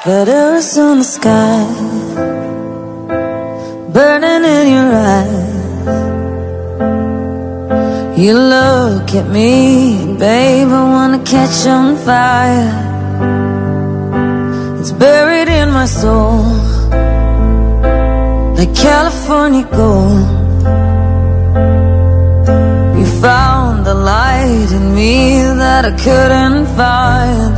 Letters on the sky, burning in your eyes. You look at me, babe, I wanna catch on fire. It's buried in my soul, like California gold. You found the light in me that I couldn't find.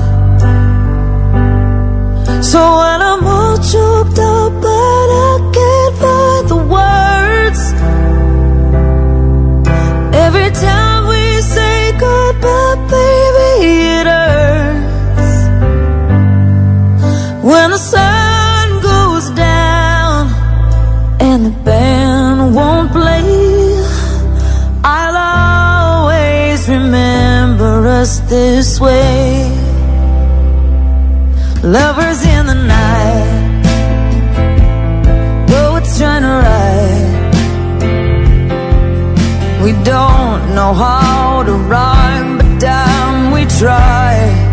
So when I'm all choked up but I can't find the words, every time we say goodbye, baby, it hurts. When the sun goes down and the band won't play, I'll always remember us this way. Lovers in the night, poets trying to write. We don't know how to rhyme, but damn, we try.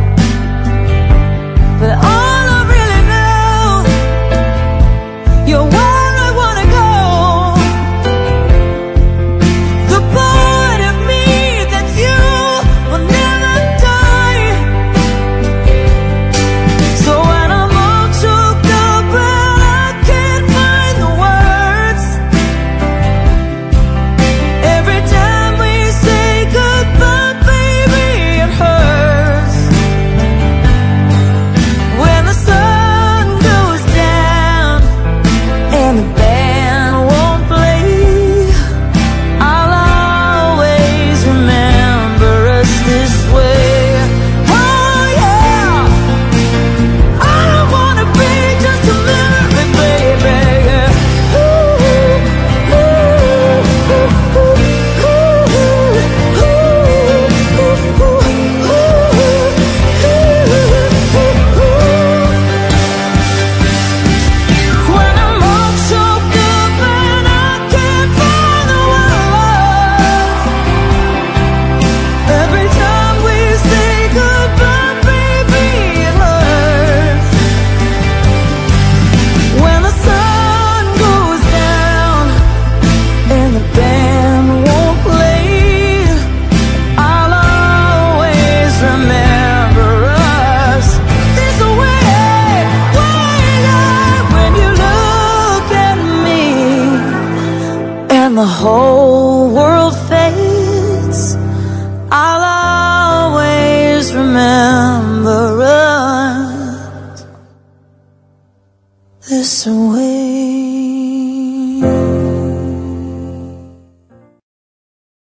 But all I really know, you're where I wanna go. The part of me that's you will never die. So when I'm all choked up and I can't find the words, every time we say goodbye, baby, it hurts. When the sun goes down and the band won't play, I'll always remember us this way. Oh yeah, I don't wanna be just a memory, baby. Ooh, ooh, ooh, ooh, ooh, ooh, ooh, when I'm all choked up and I can't find the words, every time we say goodbye, baby, it hurts. When the sun goes down and the band won't play, I'll always remember us this way. When you look at me and the whole world fades, I'll always remember us this way.